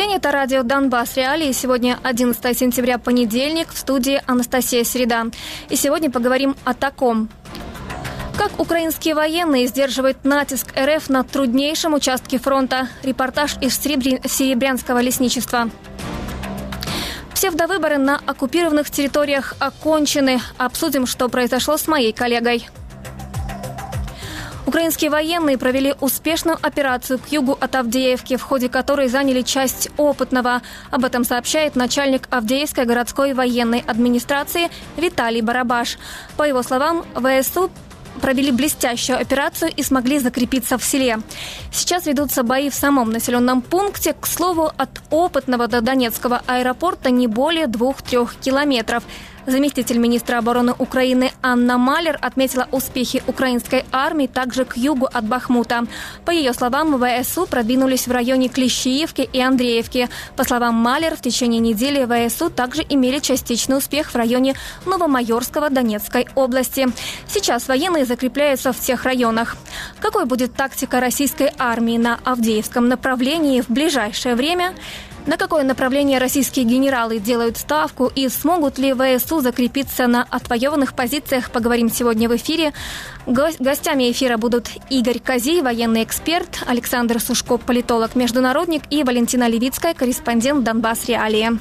день, это радио «Донбасс Реалии». Сегодня 11 сентября, понедельник, в студии Анастасия Середа. И сегодня поговорим о таком. Как украинские военные сдерживают натиск РФ на труднейшем участке фронта. Репортаж из Серебрянского лесничества. Псевдовыборы на оккупированных территориях окончены. Обсудим, что произошло с моей коллегой. Украинские военные провели успешную операцию к югу от Авдеевки, в ходе которой заняли часть Опытного. Об этом сообщает начальник Авдеевской городской военной администрации Виталий Барабаш. По его словам, ВСУ провели блестящую операцию и смогли закрепиться в селе. Сейчас ведутся бои в самом населенном пункте. К слову, от Опытного до Донецкого аэропорта не более 2-3 километров. Заместитель министра обороны Украины Анна Малер отметила успехи украинской армии также к югу от Бахмута. По ее словам, ВСУ продвинулись в районе Клещиевки и Андреевки. По словам Малер, в течение недели ВСУ также имели частичный успех в районе Новомайорского Донецкой области. Сейчас военные закрепляются в тех районах. Какой будет тактика российской армии на Авдеевском направлении в ближайшее время? На какое направление российские генералы делают ставку и смогут ли ВСУ закрепиться на отвоеванных позициях, поговорим сегодня в эфире. Гостями эфира будут Игорь Козий, военный эксперт, Александр Сушко, политолог-международник, и Валентина Левицкая, корреспондент «Донбасс Реалии».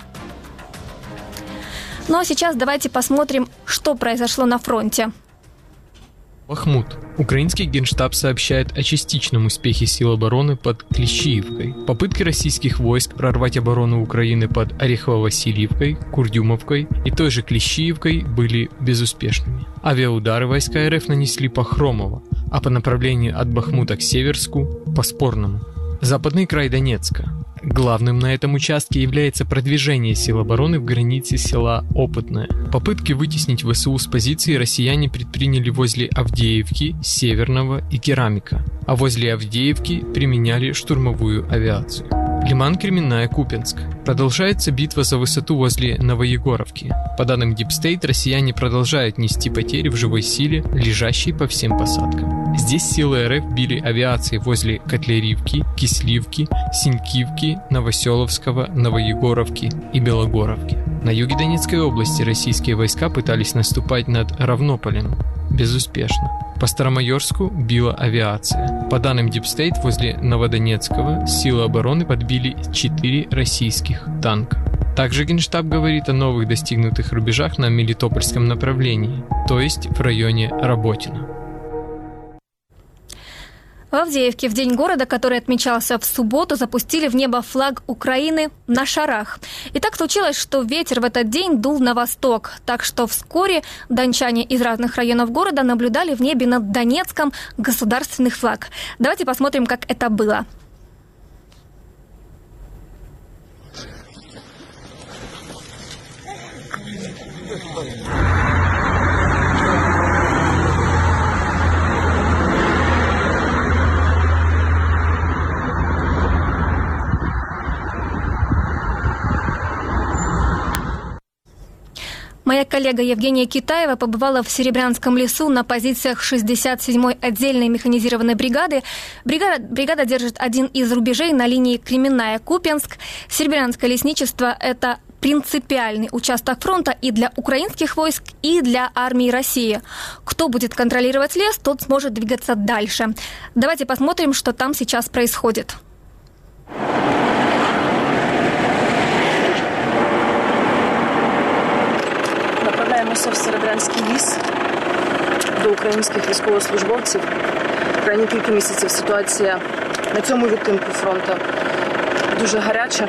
Ну а сейчас давайте посмотрим, что произошло на фронте. Бахмут. Украинский генштаб сообщает о частичном успехе сил обороны под Клещиевкой. Попытки российских войск прорвать оборону Украины под Орехово-Васильевкой, Курдюмовкой и той же Клещиевкой были безуспешными. Авиаудары войска РФ нанесли по Хромово, а по направлению от Бахмута к Северску – по Спорному. Западный край Донецка. Главным на этом участке является продвижение сил обороны в границе села Опытное. Попытки вытеснить ВСУ с позиции россияне предприняли возле Авдеевки, Северного и Керамика, а возле Авдеевки применяли штурмовую авиацию. Лиман, Кременная, Купянск. Продолжается битва за высоту возле Новоегоровки. По данным Deep State, россияне продолжают нести потери в живой силе, лежащей по всем посадкам. Здесь силы РФ били авиацией возле Котлярівки, Кисливки, Синькивки, Новоселовского, Новоегоровки и Белогоровки. На юге Донецкой области российские войска пытались наступать над Равнополем. Безуспешно. По Старомайорску била авиация. По данным Deep State, возле Новодонецкого силы обороны подбили 4 российских танка. Также Генштаб говорит о новых достигнутых рубежах на Мелитопольском направлении, то есть в районе Работино. В Авдеевке в День города, который отмечался в субботу, запустили в небо флаг Украины на шарах. И так случилось, что ветер в этот день дул на восток. Так что вскоре дончане из разных районов города наблюдали в небе над Донецком государственный флаг. Давайте посмотрим, как это было. Моя коллега Евгения Китаева побывала в Серебрянском лесу на позициях 67-й отдельной механизированной бригады. Бригада держит один из рубежей на линии Кременная-Купянск. Серебрянское лесничество – это принципиальный участок фронта и для украинских войск, и для армии России. Кто будет контролировать лес, тот сможет двигаться дальше. Давайте посмотрим, что там сейчас происходит. Направляємося в Серебрянський ліс до українських військовослужбовців. Крайні кілька місяців ситуація на цьому відтинку фронту дуже гаряча.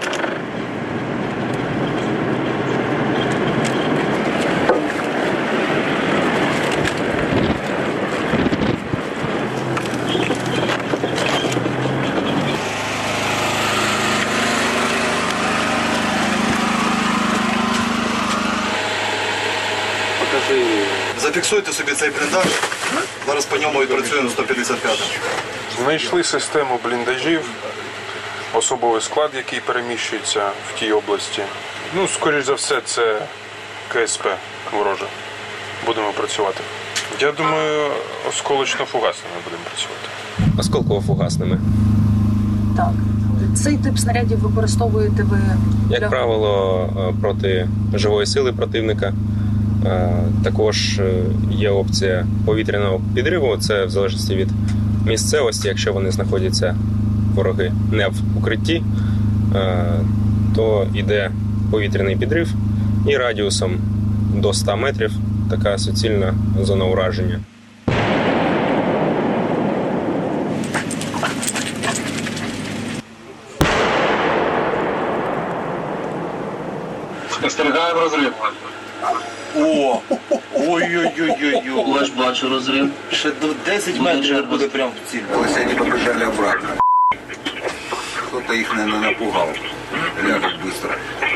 Зафіксуйте собі цей бліндаж. Зараз по ньому і працюємо 155-м. Знайшли систему бліндажів, особовий склад, який переміщується в тій області. Ну, скоріш за все, це КСП вороже. Будемо працювати. Я думаю, осколочно-фугасними будемо працювати. Осколково-фугасними? Так. Цей тип снарядів використовуєте ви? Як правило, проти живої сили противника. Також є опція повітряного підриву, це в залежності від місцевості. Якщо вони знаходяться, вороги, не в укритті, то йде повітряний підрив і радіусом до 100 метрів така суцільна зона ураження. Спостерігаємо розрив. О! Ой-ой-ой-ой-ой. Бачу розрив. Ще до 10 метрів буде прям в ціль. Если они побежали обратно. Кто-то их, наверное, напугал. Ляжет быстро.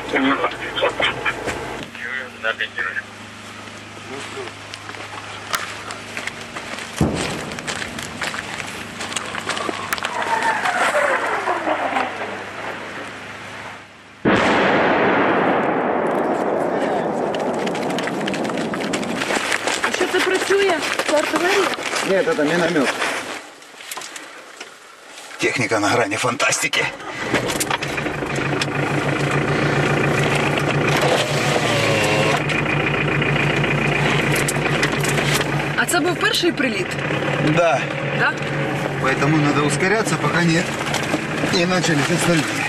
Що це працює? Це артилерія? Нет, это миномет. Техника на грани фантастики. А це був перший приліт? Да. Так? Поэтому надо ускоряться, пока не начались остальные.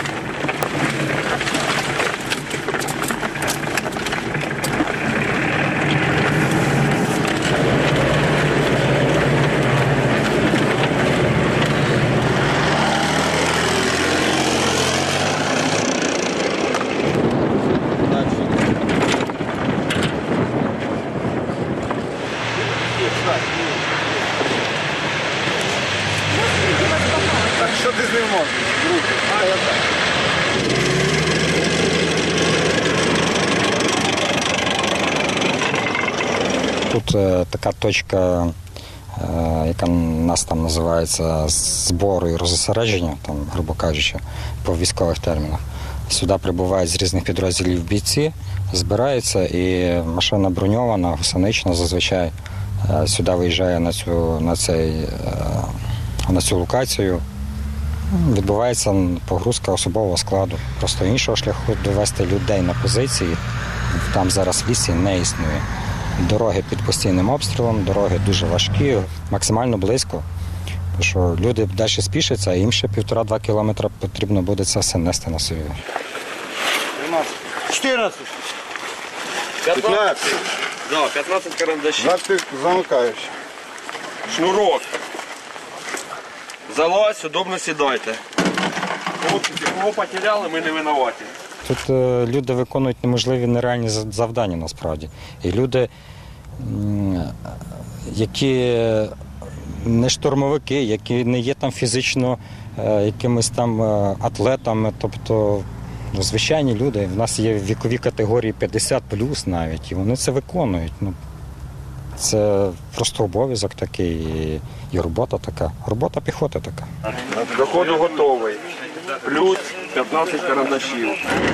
Так що ти з ним можеш? Тут така точка, яка у нас там називається збору і розосередження, там, грубо кажучи, по військових термінах. Сюди прибувають з різних підрозділів бійці, збираються, і машина броньована, гусенична зазвичай сюди виїжджає на цю локацію. Відбувається погрузка особового складу. Просто іншого шляху довести людей на позиції там зараз в лісі не існує. Дороги під постійним обстрілом, дороги дуже важкі, максимально близько. Тому що люди далі спішаться, а їм ще 1,5-2 кілометри потрібно буде це все нести на собі. 14. 15. Да, 15 карандашів. Ты замыкаешь. Шнурок. Залазь, удобно сідайте. Кого потеряли, ми не винуваті. Тут люди виконують неможливі нереальні завдання насправді. І люди, які не штурмовики, які не є там фізично якимись там атлетами, тобто звичайні люди. У нас є вікові категорії 50+ навіть, і вони це виконують. Це просто обов'язок такий і робота така. Робота піхоти така. До ходу готовий. Плюс 15 карандашів.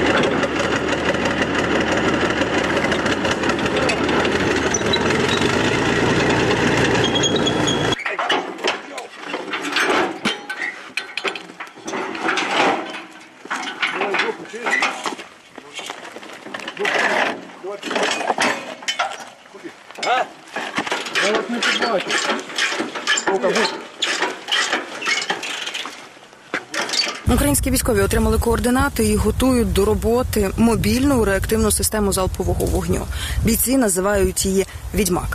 Українські військові отримали координати і готують до роботи мобільну реактивну систему залпового вогню. Бійці називають її «Відьмак».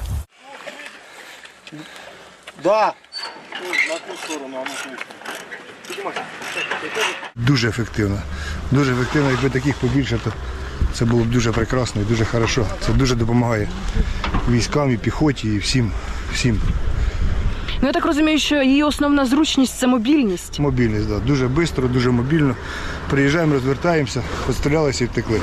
Дуже ефективно. Дуже ефективно. Якби таких побільше, то це було б дуже прекрасно і дуже хорошо. Це дуже допомагає військам, і піхоті, і всім. Ну, я так розумію, що її основна зручність – це мобільність. Мобільність, так. Да. Дуже швидко, дуже мобільно. Приїжджаємо, розвертаємося, пострілялися і втекли.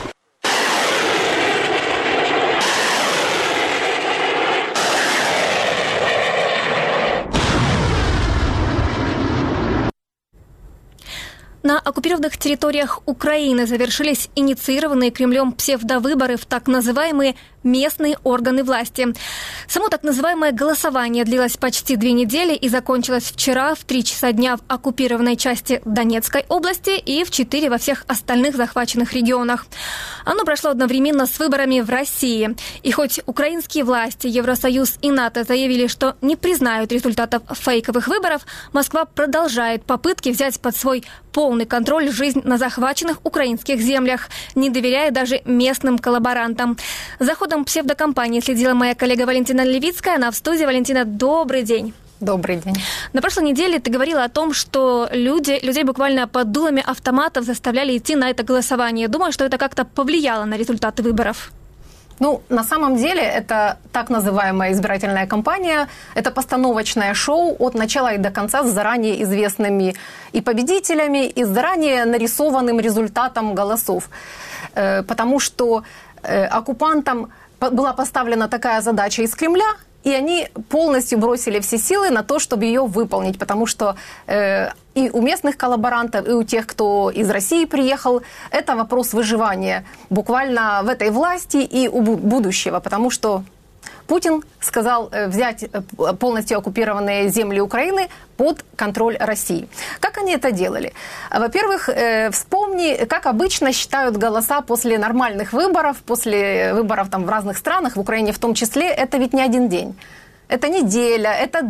На оккупированных территориях Украины завершились инициированные Кремлем псевдовыборы в так называемые местные органы власти. Само так называемое голосование длилось почти 2 недели и закончилось вчера в 3 часа дня в оккупированной части Донецкой области и в 4 во всех остальных захваченных регионах. Оно прошло одновременно с выборами в России. И хоть украинские власти, Евросоюз и НАТО заявили, что не признают результатов фейковых выборов, Москва продолжает попытки взять под свой полный контроль жизнь на захваченных украинских землях, не доверяя даже местным коллаборантам. За ходом псевдокомпании следила моя коллега Валентина Левицкая. Она в студии. Валентина, добрый день. Добрый день. На прошлой неделе ты говорила о том, что людей буквально под дулами автоматов заставляли идти на это голосование. Думаю, что это как-то повлияло на результаты выборов. Ну, на самом деле, это так называемая избирательная кампания. Это постановочное шоу от начала и до конца с заранее известными и победителями, и с заранее нарисованным результатом голосов. Потому что оккупантам была поставлена такая задача из Кремля, и они полностью бросили все силы на то, чтобы ее выполнить, потому что и у местных коллаборантов, и у тех, кто из России приехал, это вопрос выживания буквально в этой власти и у будущего, потому что Путин сказал взять полностью оккупированные земли Украины под контроль России. Как они это делали? Во-первых, вспомни, как обычно считают голоса после нормальных выборов, после выборов там в разных странах, в Украине в том числе, это ведь не один день. Это неделя, это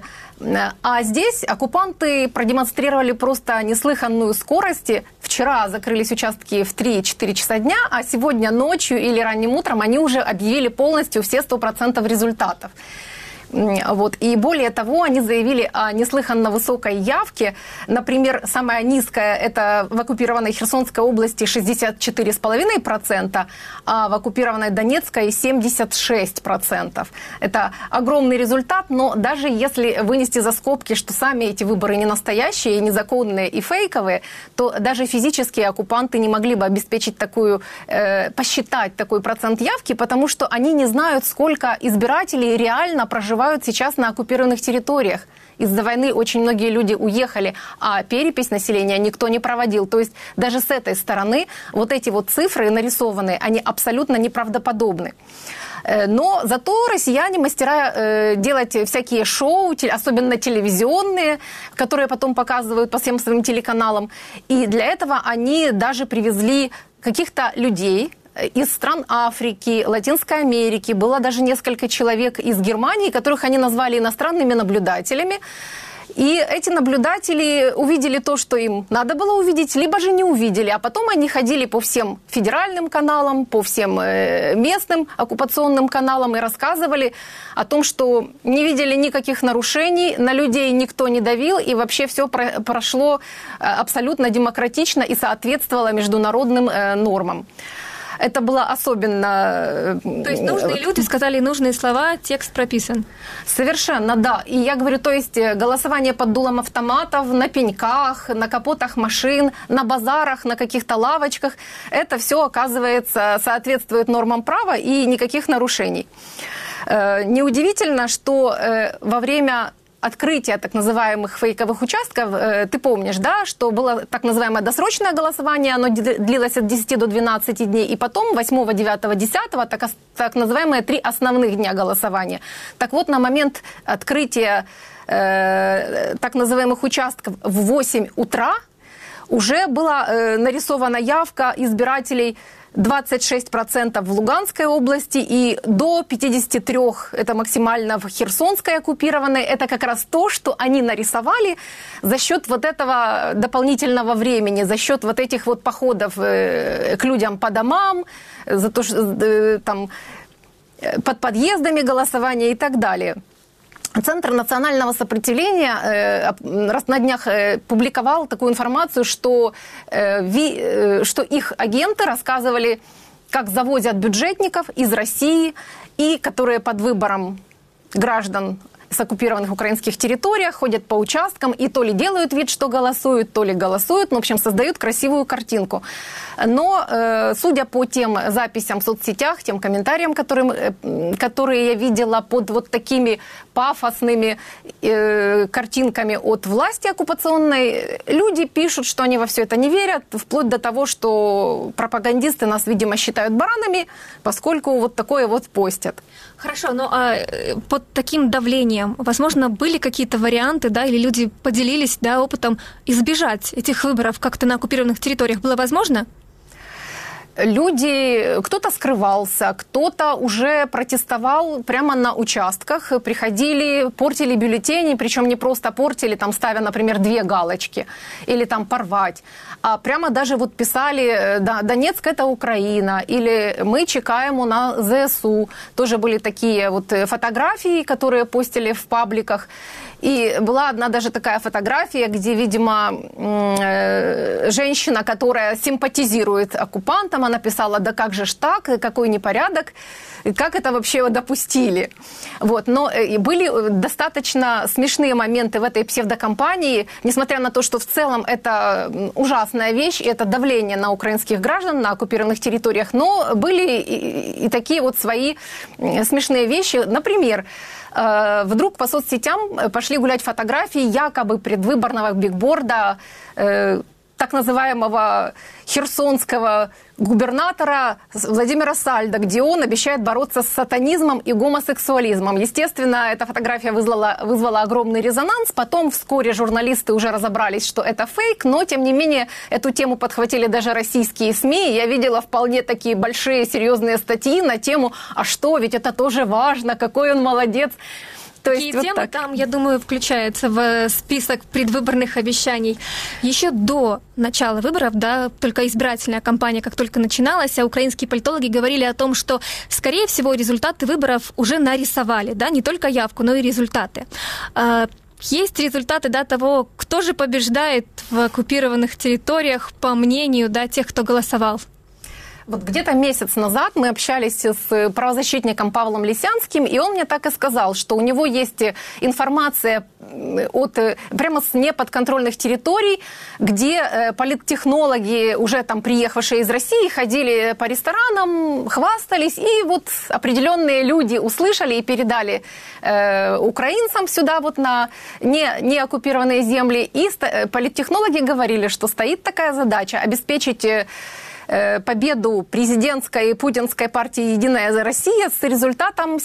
2. А здесь оккупанты продемонстрировали просто неслыханную скорость. Вчера закрылись участки в 3-4 часа дня, а сегодня ночью или ранним утром они уже объявили полностью все 100% результатов. Вот. И более того, они заявили о неслыханно высокой явке. Например, самая низкая – это в оккупированной Херсонской области 64,5%, а в оккупированной Донецкой 76%. Это огромный результат, но даже если вынести за скобки, что сами эти выборы не настоящие, незаконные и фейковые, то даже физически оккупанты не могли бы обеспечить посчитать такой процент явки, потому что они не знают, сколько избирателей реально проживают сейчас на оккупированных территориях. Из-за войны очень многие люди уехали, а перепись населения никто не проводил. То есть даже с этой стороны вот эти вот цифры нарисованные, они абсолютно неправдоподобны. Но зато россияне мастера делать всякие шоу, особенно телевизионные, которые потом показывают по всем своим телеканалам. И для этого они даже привезли каких-то людей из стран Африки, Латинской Америки. Было даже несколько человек из Германии, которых они назвали иностранными наблюдателями. И эти наблюдатели увидели то, что им надо было увидеть, либо же не увидели. А потом они ходили по всем федеральным каналам, по всем местным оккупационным каналам и рассказывали о том, что не видели никаких нарушений, на людей никто не давил, и вообще все прошло абсолютно демократично и соответствовало международным нормам. Это было особенно... То есть нужные люди сказали нужные слова, текст прописан. Совершенно, да. И я говорю, то есть голосование под дулом автоматов, на пеньках, на капотах машин, на базарах, на каких-то лавочках. Это все, оказывается, соответствует нормам права и никаких нарушений. Неудивительно, что во время открытия так называемых фейковых участков, ты помнишь, да, что было так называемое досрочное голосование, оно длилось от 10 до 12 дней, и потом 8, 9, 10, так называемые 3 основных дня голосования. Так вот, на момент открытия так называемых участков в 8 утра уже была нарисована явка избирателей 26% в Луганской области и до 53%, это максимально в Херсонской оккупированной. Это как раз то, что они нарисовали за счет вот этого дополнительного времени, за счет вот этих вот походов к людям по домам, за то, что там под подъездами голосования и так далее. Центр национального сопротивления на днях публиковал такую информацию, что их агенты рассказывали, как завозят бюджетников из России, и которые под выбором граждан с оккупированных украинских территориях, ходят по участкам и то ли делают вид, что голосуют, то ли голосуют, ну, в общем, создают красивую картинку. Но, судя по тем записям в соцсетях, тем комментариям, которые я видела под вот такими пафосными картинками от власти оккупационной, люди пишут, что они во все это не верят, вплоть до того, что пропагандисты нас, видимо, считают баранами, поскольку вот такое вот постят. Хорошо, но под таким давлением, возможно, были какие-то варианты, да, или люди поделились, да, опытом избежать этих выборов как-то на оккупированных территориях? Было возможно? Люди, кто-то скрывался, кто-то уже протестовал прямо на участках, приходили, портили бюллетени, причем не просто портили, там ставя, например, 2 галочки, или там порвать, а прямо даже вот писали, да, Донецк – это Украина, или мы чекаем на ЗСУ. Тоже были такие вот фотографии, которые постили в пабликах. И была одна даже такая фотография, где, видимо, женщина, которая симпатизирует оккупантам, она писала: да как же ж так, какой непорядок, как это вообще допустили. Вот. Но были достаточно смешные моменты в этой псевдокампании, несмотря на то, что в целом это ужасная вещь, это давление на украинских граждан на оккупированных территориях, но были и такие вот свои смешные вещи. Например, вдруг по соцсетям пошли гулять фотографии якобы предвыборного бигборда так называемого херсонского губернатора Владимира Сальдо, где он обещает бороться с сатанизмом и гомосексуализмом. Естественно, эта фотография вызвала огромный резонанс. Потом вскоре журналисты уже разобрались, что это фейк, но, тем не менее, эту тему подхватили даже российские СМИ. Я видела вполне такие большие, серьезные статьи на тему «А что, ведь это тоже важно, какой он молодец». Такие темы вот там, я думаю, включаются в список предвыборных обещаний. Еще до начала выборов, да, только избирательная кампания как только начиналась, а украинские политологи говорили о том, что, скорее всего, результаты выборов уже нарисовали, да, не только явку, но и результаты. Есть результаты, да, того, кто же побеждает в оккупированных территориях, по мнению, да, тех, кто голосовал. Вот где-то месяц назад мы общались с правозащитником Павлом Лисянским, и он мне так и сказал, что у него есть информация прямо с неподконтрольных территорий, где политтехнологи, уже там приехавшие из России, ходили по ресторанам, хвастались, и вот определенные люди услышали и передали украинцам сюда вот на неоккупированные земли, и политтехнологи говорили, что стоит такая задача обеспечить победу президентской и путинской партии «Единая Россия» с результатом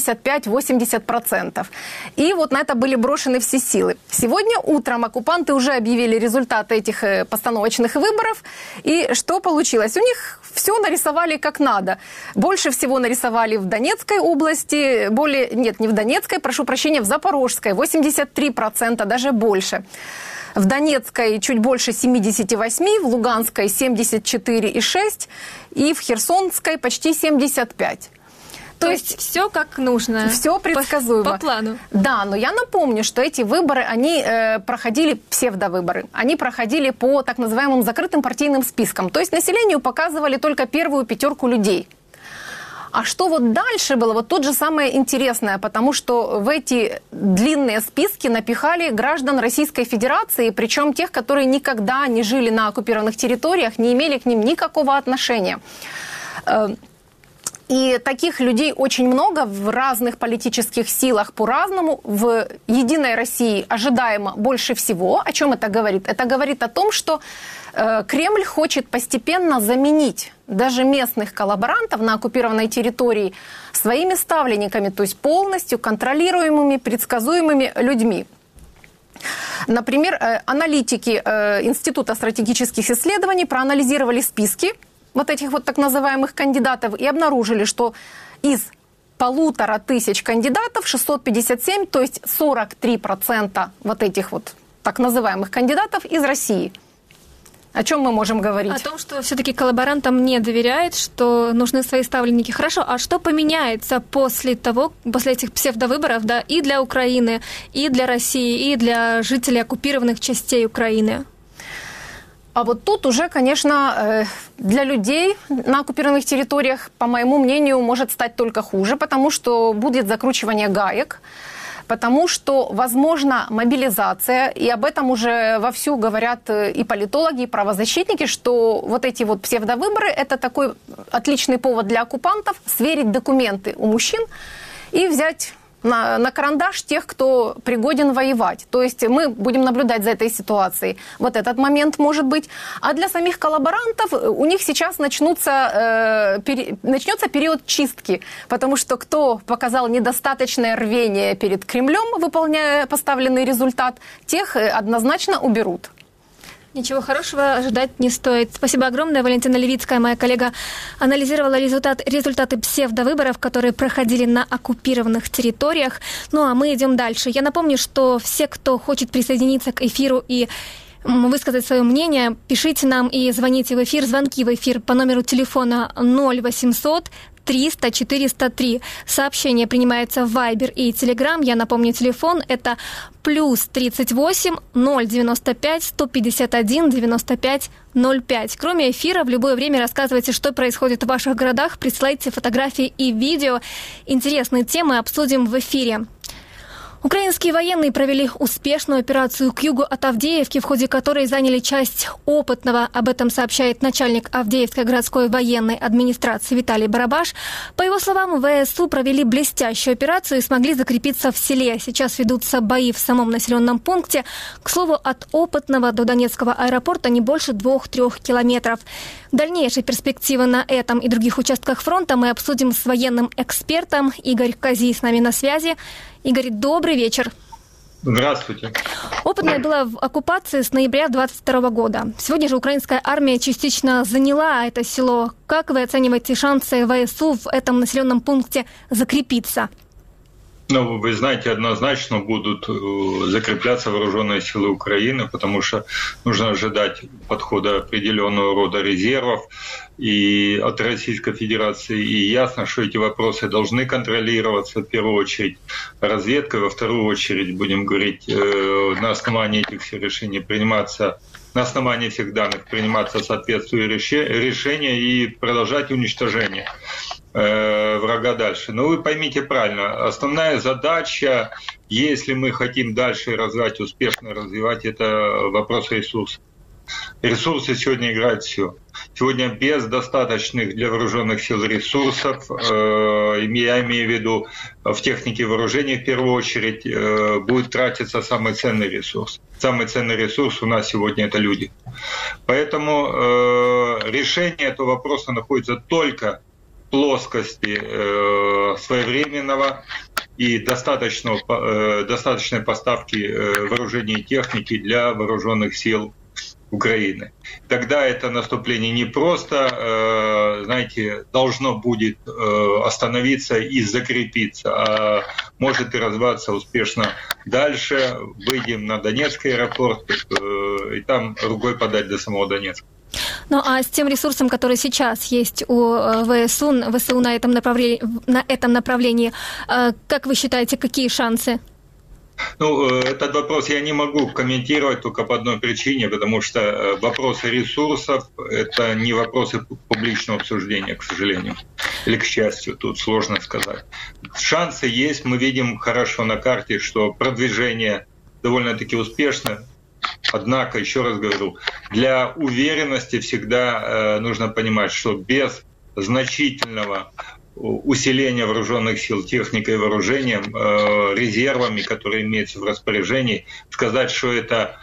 75-80%. И вот на это были брошены все силы. Сегодня утром оккупанты уже объявили результаты этих постановочных выборов. И что получилось? У них все нарисовали как надо. Больше всего нарисовали в Донецкой области, не в Донецкой, прошу прощения, в Запорожской, 83%, даже больше. В Донецкой чуть больше 78, в Луганской 74,6 и в Херсонской почти 75. То есть все как нужно. Все предсказуемо. По плану. Да, но я напомню, что эти выборы, они проходили, псевдовыборы, они проходили по так называемым закрытым партийным спискам. То есть населению показывали только первую 5 людей. А что вот дальше было? Вот тут же самое интересное, потому что в эти длинные списки напихали граждан Российской Федерации, причем тех, которые никогда не жили на оккупированных территориях, не имели к ним никакого отношения. И таких людей очень много в разных политических силах по-разному. В «Единой России» ожидаемо больше всего. О чем это говорит? Это говорит о том, что Кремль хочет постепенно заменить даже местных коллаборантов на оккупированной территории своими ставленниками, то есть полностью контролируемыми, предсказуемыми людьми. Например, аналитики Института стратегических исследований проанализировали списки вот этих вот так называемых кандидатов и обнаружили, что из 1500 кандидатов 657, то есть 43% вот этих вот так называемых кандидатов из России. О чем мы можем говорить? О том, что все-таки коллаборантам не доверяют, что нужны свои ставленники. Хорошо, а что поменяется после этих псевдовыборов, да, и для Украины, и для России, и для жителей оккупированных частей Украины? А вот тут уже, конечно, для людей на оккупированных территориях, по моему мнению, может стать только хуже, потому что будет закручивание гаек. потому что возможна мобилизация, и об этом уже вовсю говорят и политологи, и правозащитники, что вот эти вот псевдовыборы – это такой отличный повод для оккупантов сверить документы у мужчин и взять на карандаш тех, кто пригоден воевать. То есть мы будем наблюдать за этой ситуацией. Вот этот момент может быть. А для самих коллаборантов у них сейчас начнется период чистки, потому что кто показал недостаточное рвение перед Кремлем, выполняя поставленный результат, тех однозначно уберут. Ничего хорошего ожидать не стоит. Спасибо огромное. Валентина Левицкая, моя коллега, анализировала результаты псевдовыборов, которые проходили на оккупированных территориях. Ну а мы идем дальше. Я напомню, что все, кто хочет присоединиться к эфиру и высказать свое мнение, пишите нам и звоните в эфир. Звонки в эфир по номеру телефона 0800 300 403. Сообщение принимается в Viber и Telegram. Я напомню, телефон это +38 095 151 95 05. Кроме эфира, в любое время рассказывайте, что происходит в ваших городах, присылайте фотографии и видео. Интересные темы обсудим в эфире. Украинские военные провели успешную операцию к югу от Авдеевки, в ходе которой заняли часть Опытного. Об этом сообщает начальник Авдеевской городской военной администрации Виталий Барабаш. По его словам, ВСУ провели блестящую операцию и смогли закрепиться в селе. Сейчас ведутся бои в самом населенном пункте. К слову, от Опытного до Донецкого аэропорта не больше 2-3 километров. Дальнейшие перспективы на этом и других участках фронта мы обсудим с военным экспертом. Игорь Кози с нами на связи. Игорь, добрый вечер. Здравствуйте. Опытная была в оккупации с ноября 2022 года. Сегодня же украинская армия частично заняла это село. Как вы оцениваете шансы ВСУ в этом населенном пункте закрепиться? Ну, вы знаете, однозначно будут закрепляться вооруженные силы Украины, потому что нужно ожидать подхода определенного рода резервов и от Российской Федерации. И ясно, что эти вопросы должны контролироваться в первую очередь разведкой, во вторую очередь, будем говорить, на основании этих всех решений приниматься, на основании всех данных приниматься соответствующие решения и продолжать уничтожение врага дальше. Но вы поймите правильно, основная задача, если мы хотим дальше развивать, успешно развивать, это вопрос ресурсов. Ресурсы сегодня играют все. Сегодня без достаточных для вооруженных сил ресурсов, я имею в виду в технике вооружения в первую очередь, будет тратиться самый ценный ресурс. Самый ценный ресурс у нас сегодня — это люди. Поэтому решение этого вопроса находится только плоскости своевременного и достаточной поставки вооружения и техники для вооруженных сил Украины. Тогда это наступление не просто, знаете, должно будет остановиться и закрепиться, а может и развиваться успешно дальше. Выйдем на Донецкий аэропорт и там рукой подать до самого Донецка. Ну а с тем ресурсом, который сейчас есть у ВСУ на этом направлении, как вы считаете, какие шансы? Ну, этот вопрос я не могу комментировать только по одной причине, потому что вопросы ресурсов – это не вопросы публичного обсуждения, к сожалению, или к счастью, тут сложно сказать. Шансы есть, мы видим хорошо на карте, что продвижение довольно-таки успешно. Однако, еще раз говорю, для уверенности всегда нужно понимать, что без значительного усиления вооруженных сил техникой и вооружением, резервами, которые имеются в распоряжении, сказать, что это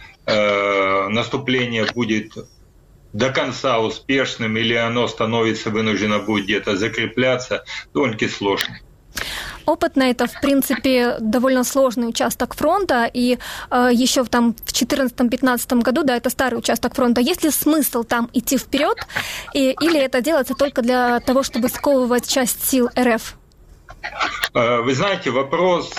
наступление будет до конца успешным или оно вынуждено будет где-то закрепляться, довольно-таки сложно. Опытно это, в принципе, довольно сложный участок фронта, и еще там в 2014-2015 году, да, это старый участок фронта. Есть ли смысл там идти вперед, или это делается только для того, чтобы сковывать часть сил РФ? Вы знаете, вопрос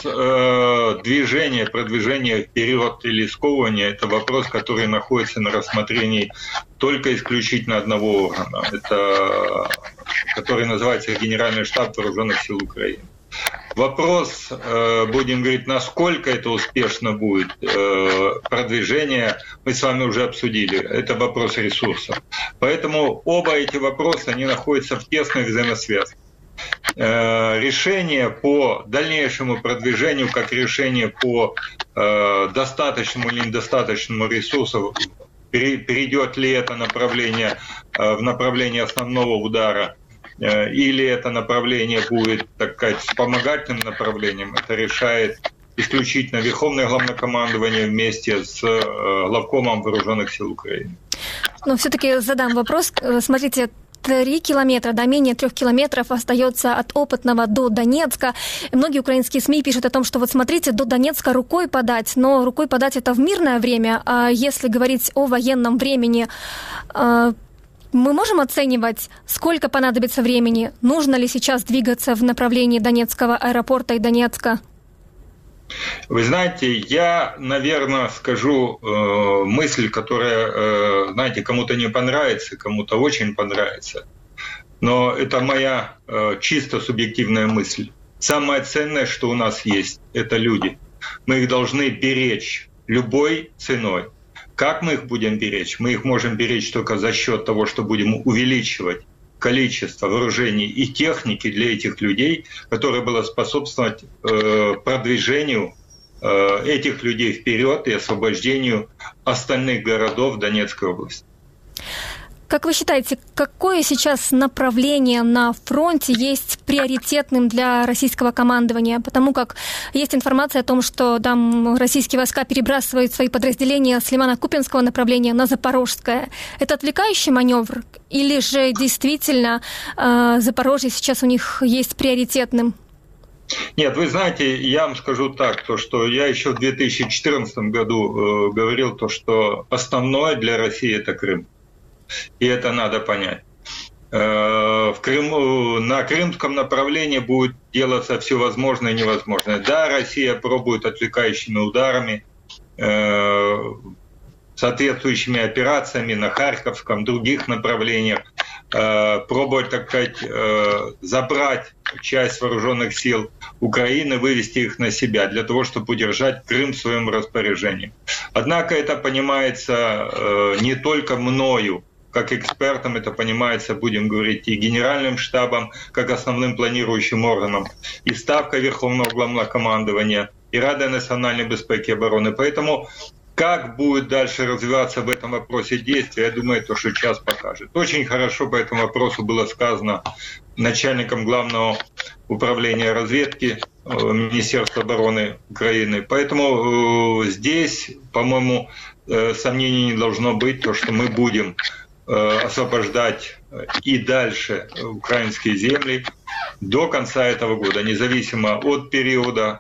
продвижения вперед или сковывания – это вопрос, который находится на рассмотрении только исключительно одного органа, это, который называется Генеральный штаб Вооруженных сил Украины. Вопрос, будем говорить, насколько это успешно будет продвижение, мы с вами уже обсудили. Это вопрос ресурсов. Поэтому оба эти вопроса, они находятся в тесной взаимосвязке. решение по дальнейшему продвижению, как решение по достаточному или недостаточному ресурсу, перейдет ли это направление в направление основного удара, или это направление будет, так сказать, вспомогательным направлением, это решает исключительно Верховное Главнокомандование вместе с главкомом Вооруженных сил Украины. Но все-таки задам вопрос. Смотрите, 3 километра, да, менее 3 километров остается от Опытного до Донецка. И многие украинские СМИ пишут о том, что вот смотрите, до Донецка рукой подать, но рукой подать это в мирное время, а если говорить о военном времени, мы можем оценивать, сколько понадобится времени? Нужно ли сейчас двигаться в направлении Донецкого аэропорта и Донецка? Вы знаете, я, наверное, скажу мысль, которая, знаете, кому-то не понравится, кому-то очень понравится. Но это моя чисто субъективная мысль. Самое ценное, что у нас есть, это люди. Мы их должны беречь любой ценой. Как мы их будем беречь? Мы их можем беречь только за счет того, что будем увеличивать количество вооружений и техники для этих людей, которое было способствовать продвижению этих людей вперед и освобождению остальных городов Донецкой области. Как вы считаете, какое сейчас направление на фронте есть приоритетным для российского командования? Потому как есть информация о том, что там российские войска перебрасывают свои подразделения с Лимано-Купинского направления на Запорожское. Это отвлекающий маневр? Или же действительно Запорожье сейчас у них есть приоритетным? Нет, вы знаете, я вам скажу так, то, что я еще в 2014 году говорил, то, что основное для России – это Крым. И это надо понять. В Крыму, на крымском направлении будет делаться все возможное и невозможное. Да, Россия пробует отвлекающими ударами, соответствующими операциями на Харьковском, других направлениях, пробовать, так сказать, забрать часть вооруженных сил Украины, вывести их на себя, для того, чтобы удержать Крым в своем распоряжении. Однако это понимается не только мною, как экспертам, это понимается, будем говорить, и Генеральным штабом, как основным планирующим органом, и Ставкой Верховного Главнокомандования, и Радой национальной безпеки и обороны. Поэтому как будет дальше развиваться в этом вопросе действия, я думаю, то, что час покажет. Очень хорошо по этому вопросу было сказано начальником Главного управления разведки Министерства обороны Украины. Поэтому здесь, по-моему, сомнений не должно быть, то, что мы будем освобождать и дальше украинские земли до конца этого года, независимо от периода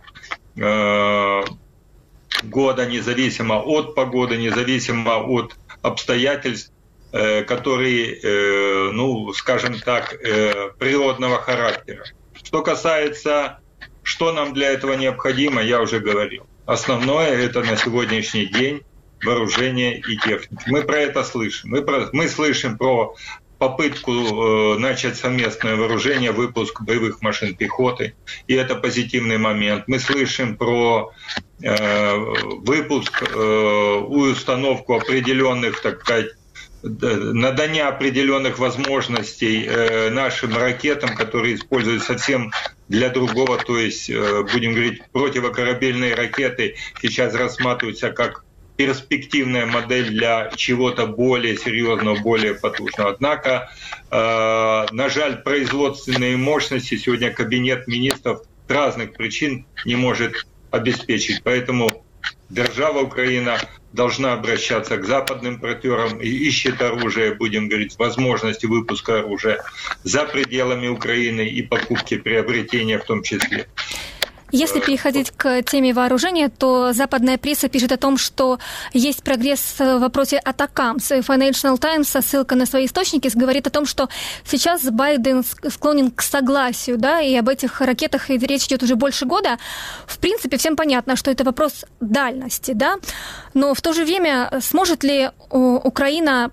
года, независимо от погоды, независимо от обстоятельств, которые, ну, скажем так, природного характера. Что касается, что нам для этого необходимо, я уже говорил. Основное – это на сегодняшний день вооружение и техники. Мы про это слышим. Мы слышим про попытку начать совместное вооружение, выпуск боевых машин пехоты, и это позитивный момент. Мы слышим про выпуск и установку определенных, так сказать, надание определенных возможностей нашим ракетам, которые используют совсем для другого, то есть, будем говорить, противокорабельные ракеты сейчас рассматриваются как перспективная модель для чего-то более серьезного, более потужного. Однако, на жаль, производственные мощности сегодня Кабинет министров с разных причин не может обеспечить. Поэтому держава Украина должна обращаться к западным партнерам и ищет оружие, будем говорить, возможности выпуска оружия за пределами Украины и покупки, приобретения в том числе. Если переходить к теме вооружения, то западная пресса пишет о том, что есть прогресс в вопросе атакамс. Financial Times, со ссылкой на свои источники, говорит о том, что сейчас Байден склонен к согласию, да, и об этих ракетах речь идет уже больше года. В принципе, всем понятно, что это вопрос дальности, да, но в то же время сможет ли Украина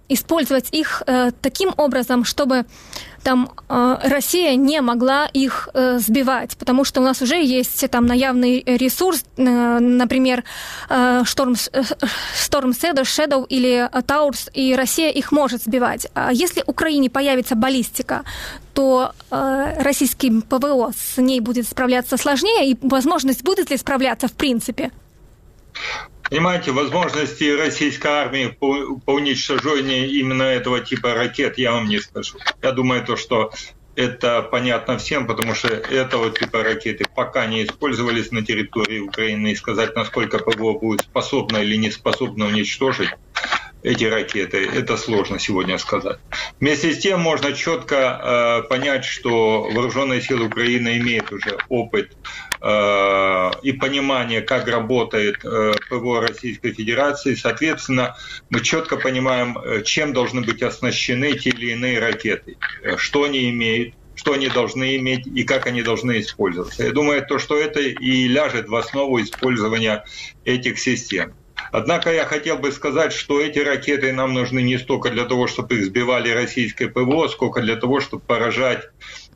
использовать их таким образом, чтобы там Россия не могла их сбивать, потому что у нас уже есть там наявный ресурс, например, Storm Shadow или Taurus, и Россия их может сбивать. А если Украине появится баллистика, то российским ПВО с ней будет справляться сложнее, и возможность будет ли справляться в принципе? Понимаете, возможности российской армии по уничтожению именно этого типа ракет я вам не скажу. Я думаю, что это понятно всем, потому что этого типа ракеты пока не использовались на территории Украины. И сказать, насколько ПВО будет способно или не способно уничтожить эти ракеты, это сложно сегодня сказать. Вместе с тем можно четко понять, что вооруженные силы Украины имеют уже опыт и понимание, как работает ПВО Российской Федерации. Соответственно, мы четко понимаем, чем должны быть оснащены те или иные ракеты, что они имеют, что они должны иметь и как они должны использоваться. Я думаю, что это и ляжет в основу использования этих систем. Однако я хотел бы сказать, что эти ракеты нам нужны не столько для того, чтобы их сбивали российское ПВО, сколько для того, чтобы поражать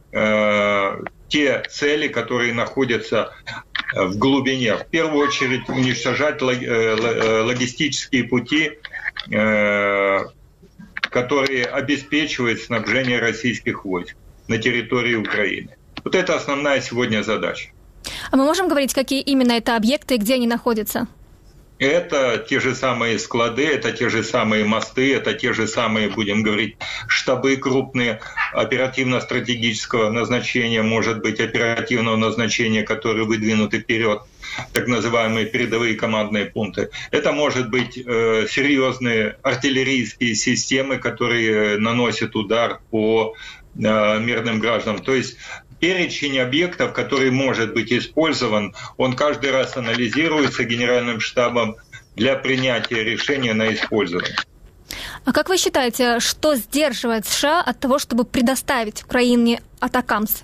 те цели, которые находятся в глубине. В первую очередь уничтожать логистические пути, которые обеспечивают снабжение российских войск на территории Украины. Вот это основная сегодня задача. А мы можем говорить, какие именно это объекты и где они находятся? Это те же самые склады, это те же самые мосты, это те же самые, будем говорить, штабы крупные оперативно-стратегического назначения, может быть, оперативного назначения, которые выдвинуты вперед, так называемые передовые командные пункты. Это может быть серьезные артиллерийские системы, которые наносят удар по мирным гражданам. То есть перечень объектов, который может быть использован, он каждый раз анализируется Генеральным штабом для принятия решения на использование. А как вы считаете, что сдерживает США от того, чтобы предоставить Украине атакамс?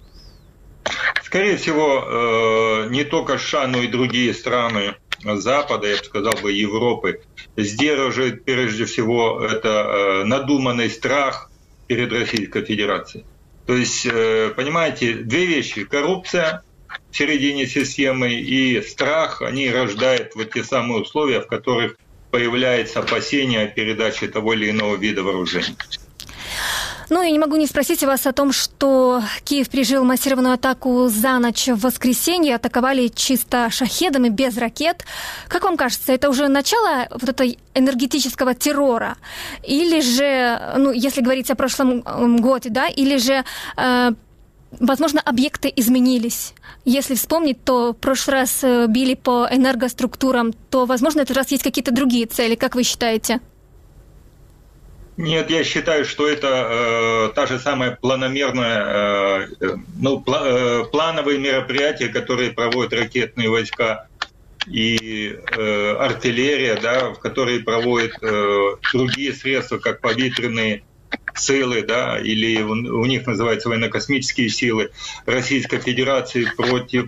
Скорее всего, не только США, но и другие страны Запада, я бы сказал, Европы, сдерживает прежде всего это надуманный страх перед Российской Федерацией. То есть, понимаете, две вещи. Коррупция в середине системы и страх, они рождают вот те самые условия, в которых появляется опасение о передаче того или иного вида вооружений. Ну, я не могу не спросить вас о том, что Киев пережил массированную атаку за ночь в воскресенье, атаковали чисто шахедами, без ракет. Как вам кажется, это уже начало вот этого энергетического террора? Или же, ну, если говорить о прошлом годе, да, или же, возможно, объекты изменились? Если вспомнить, то в прошлый раз били по энергоструктурам, то, возможно, в этот раз есть какие-то другие цели, как вы считаете? Нет, я считаю, что это та же самая планомерная, плановые мероприятия, которые проводят ракетные войска и артиллерия, да, в которые проводят другие средства, как повітряные силы, да, или у них называются военно-космические силы Российской Федерации против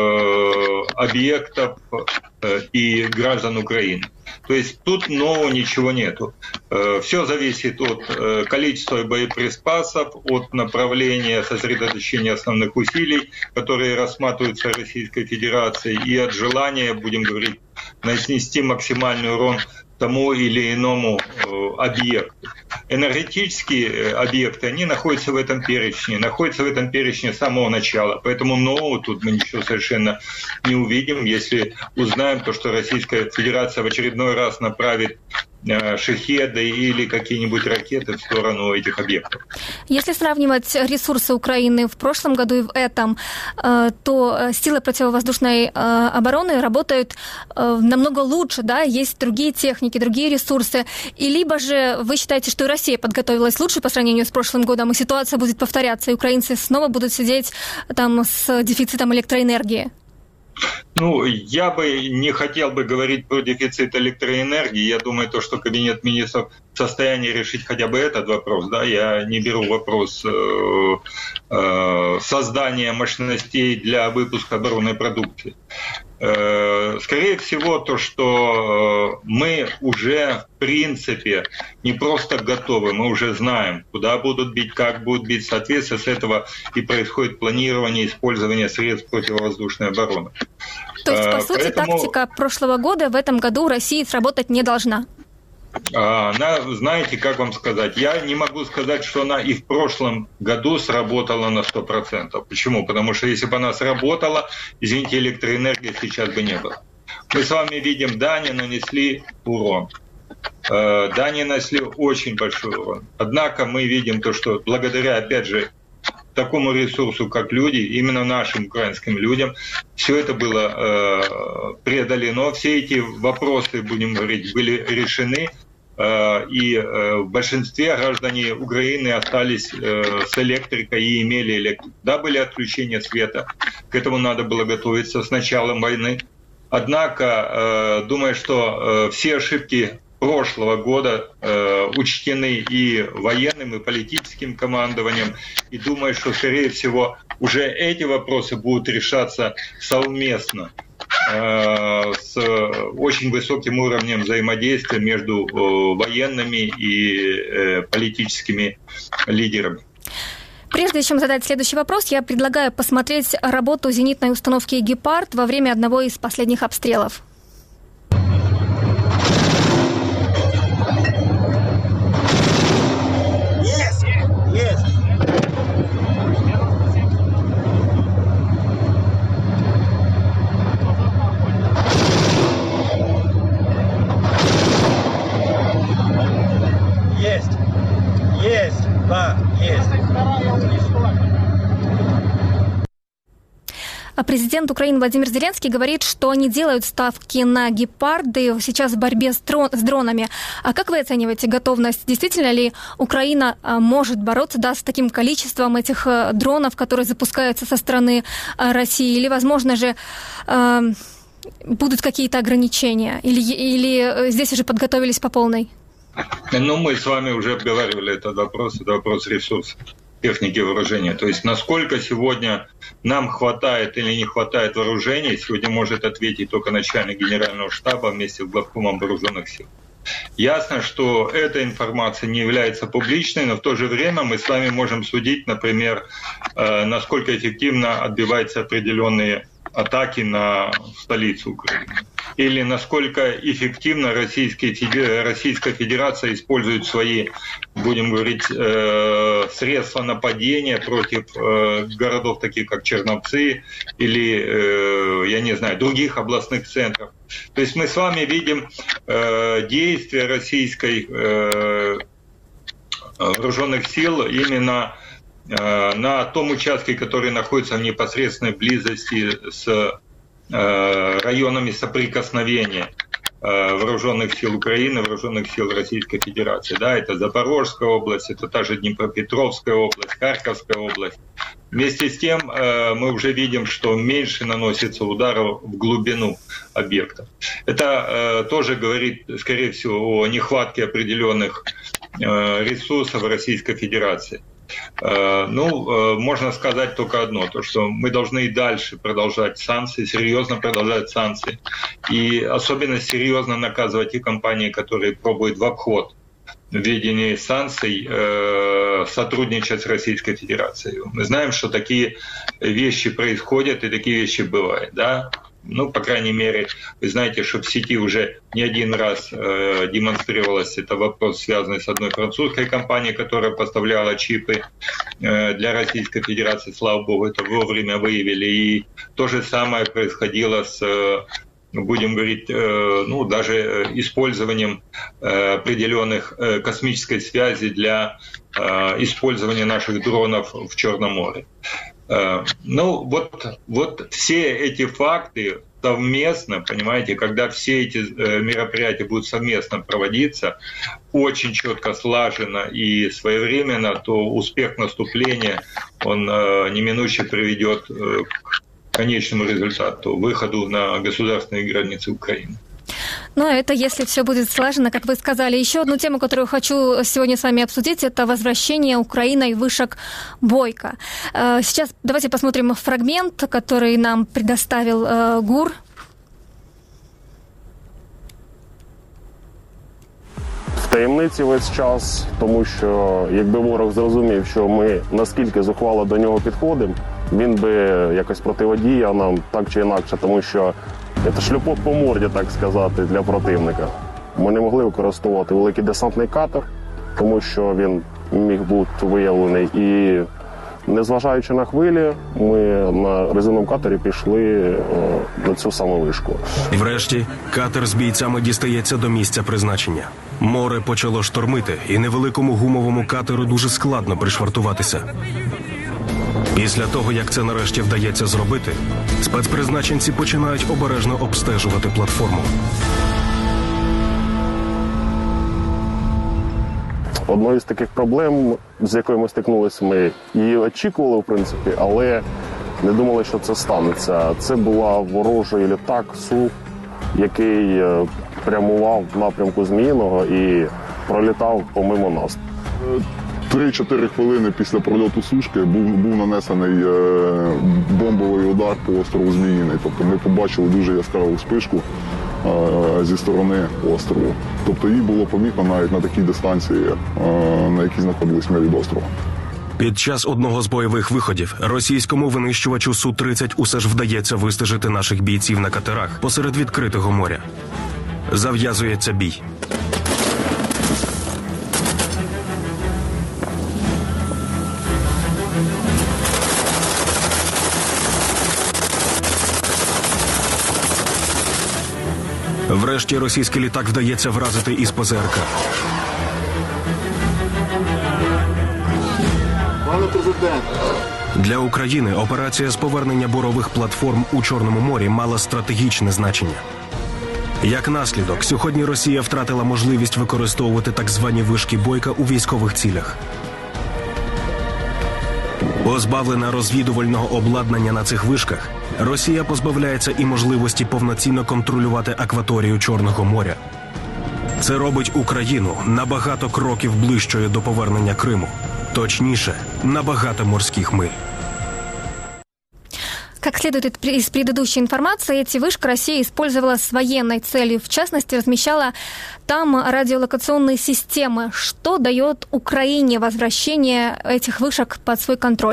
объектов и граждан Украины. То есть тут нового ничего нету. Все зависит от количества боеприпасов, от направления сосредоточения основных усилий, которые рассматриваются Российской Федерацией, и от желания, будем говорить, нанести максимальный урон тому или иному объекту. Энергетические объекты, они находятся в этом перечне с самого начала. Поэтому нового тут мы ничего совершенно не увидим, если узнаем то, что Российская Федерация в очередной раз направит шахеды или какие-нибудь ракеты в сторону этих объектов. Если сравнивать ресурсы Украины в прошлом году и в этом, то силы противовоздушной обороны работают намного лучше, да, есть другие техники, другие ресурсы. И либо же вы считаете, что и Россия подготовилась лучше по сравнению с прошлым годом, и ситуация будет повторяться, и украинцы снова будут сидеть там с дефицитом электроэнергии? Ну, я бы не хотел бы говорить про дефицит электроэнергии. Я думаю, то, что Кабинет министров в состоянии решить хотя бы этот вопрос. Да? Я не беру вопрос создания мощностей для выпуска оборонной продукции. Скорее всего, то, что мы уже, в принципе, не просто готовы, мы уже знаем, куда будут бить, как будут бить. Соответственно, с этого и происходит планирование использования средств противовоздушной обороны. То есть, по сути, тактика прошлого года в этом году России сработать не должна? Она, знаете, как вам сказать, я не могу сказать, что она и в прошлом году сработала на 100%. Почему? Потому что если бы она сработала, извините, электроэнергии сейчас бы не было. Мы с вами видим, да, они нанесли урон. Да, они нанесли очень большой урон. Однако мы видим то, что благодаря, опять же, такому ресурсу, как люди, именно нашим украинским людям, все это было преодолено, все эти вопросы, будем говорить, были решены, и в большинстве граждане Украины остались с электрикой и имели электрику. Да, были отключения света, к этому надо было готовиться с началом войны. Однако, думаю, что все ошибки прошлого года учтены и военным, и политическим командованием. И думаю, что, скорее всего, уже эти вопросы будут решаться совместно с очень высоким уровнем взаимодействия между военными и политическими лидерами. Прежде чем задать следующий вопрос, я предлагаю посмотреть работу зенитной установки «Гепард» во время одного из последних обстрелов. Президент Украины Владимир Зеленский говорит, что они делают ставки на «Гепарды» сейчас в борьбе с дронами. А как вы оцениваете готовность? Действительно ли Украина может бороться, да, с таким количеством этих дронов, которые запускаются со стороны России? Или, возможно же, будут какие-то ограничения? Или здесь уже подготовились по полной? Ну, мы с вами уже обговаривали этот вопрос ресурсов, техники вооружения. То есть насколько сегодня нам хватает или не хватает вооружений, сегодня может ответить только начальник генерального штаба вместе с главкомом вооруженных сил. Ясно, что эта информация не является публичной, но в то же время мы с вами можем судить, например, насколько эффективно отбиваются определенные атаки на столицу Украины. Или насколько эффективно Российская Федерация использует свои, будем говорить, средства нападения против городов, таких как Черновцы или, я не знаю, других областных центров. То есть мы с вами видим действия российской вооруженных сил именно на том участке, который находится в непосредственной близости с районами соприкосновения вооруженных сил Украины, вооруженных сил Российской Федерации. Да, это Запорожская область, это та же Днепропетровская область, Харьковская область. Вместе с тем мы уже видим, что меньше наносится ударов в глубину объекта. Это тоже говорит, скорее всего, о нехватке определенных ресурсов Российской Федерации. Можно сказать только одно, то что мы должны и дальше продолжать санкции, серьезно продолжать санкции. И особенно серьезно наказывать те компании, которые пробуют в обход введения санкций сотрудничать с Российской Федерацией. Мы знаем, что такие вещи происходят и такие вещи бывают, да? По крайней мере, вы знаете, что в сети уже не один раз демонстрировалось это вопрос, связанный с одной французской компанией, которая поставляла чипы для Российской Федерации. Слава богу, это вовремя выявили. И то же самое происходило с, будем говорить, даже использованием определенных космической связи для использования наших дронов в Черном море. Вот все эти факты совместно, понимаете, когда все эти мероприятия будут совместно проводиться, очень четко слаженно и своевременно, то успех наступления, он неминуще приведет к конечному результату, выходу на государственные границы Украины. Это если все будет слажено, как вы сказали. Еще одну тему, которую хочу сегодня с вами обсудить, это возвращение Украиной вышек Бойко. Сейчас давайте посмотрим фрагмент, который нам предоставил ГУР таємниці весь час, тому що якби ворог зрозумів, що ми наскільки зухвало до нього підходимо, він би якось противодіяв нам так чи інакше, тому що це шлюпок по морді, так сказати, для противника. Ми не могли використовувати великий десантний катер, тому що він міг бути виявлений. І незважаючи на хвилі, ми на резиновому катері пішли на цю саму вишку. Врешті катер з бійцями дістається до місця призначення. Море почало штормити, і невеликому гумовому катеру дуже складно пришвартуватися. Після того, як це нарешті вдається зробити, спецпризначенці починають обережно обстежувати платформу. Одною з таких проблем, з якою ми стикнулися, ми її очікували, в принципі, але не думали, що це станеться. Це була ворожий літак Су, який прямував в напрямку Зміїного і пролітав помимо нас. 3-4 хвилини після прольоту Сушки був нанесений бомбовий удар по острову Зміїний. Тобто ми побачили дуже яскраву вспишку зі сторони острову. Тобто її було помітно навіть на такій дистанції, на якій знаходились ми від острова. Під час одного з бойових виходів російському винищувачу Су-30 усе ж вдається вистежити наших бійців на катерах посеред відкритого моря. Зав'язується бій. Врешті російський літак вдається вразити із ПЗРК. Пане президент. Для України операція з повернення бурових платформ у Чорному морі мала стратегічне значення. Як наслідок, сьогодні Росія втратила можливість використовувати так звані вишки Бойка у військових цілях. Позбавлена розвідувального обладнання на цих вишках, Росія позбавляється і можливості повноцінно контролювати акваторію Чорного моря. Це робить Україну на багато кроків ближчою до повернення Криму. Точніше, на багато морських миль. Как следует из предыдущей информации, эти вышки Россия использовала с военной целью. В частности, размещала там радиолокационные системы. Что дает Украине возвращение этих вышек под свой контроль?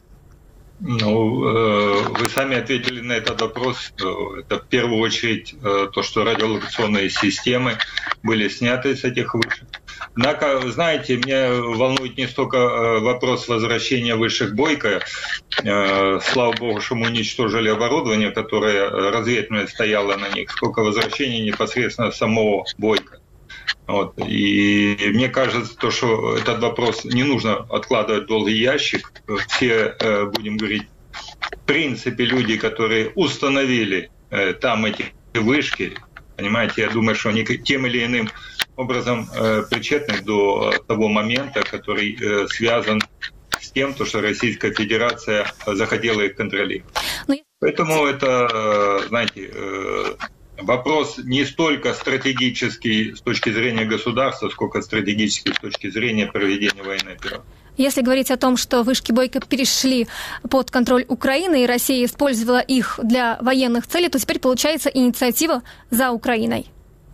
Ну, вы сами ответили на этот вопрос. Это в первую очередь то, что радиолокационные системы были сняты с этих вышек. Однако, знаете, меня волнует не столько вопрос возвращения высших Бойко. Слава богу, что мы уничтожили оборудование, которое разведывательное стояло на них, сколько возвращения непосредственно самого Бойко. Вот. И мне кажется, что этот вопрос не нужно откладывать в долгий ящик. Все, будем говорить, в принципе, люди, которые установили там эти вышки, понимаете, я думаю, что они тем или иным образом причетны до того момента, который связан с тем, что Российская Федерация захотела их контролировать. Поэтому это, знаете, вопрос не столько стратегический с точки зрения государства, сколько стратегический с точки зрения проведения военной операции. Если говорить о том, что вышки Бойко перешли под контроль Украины, и Россия использовала их для военных целей, то теперь получается инициатива за Украиной.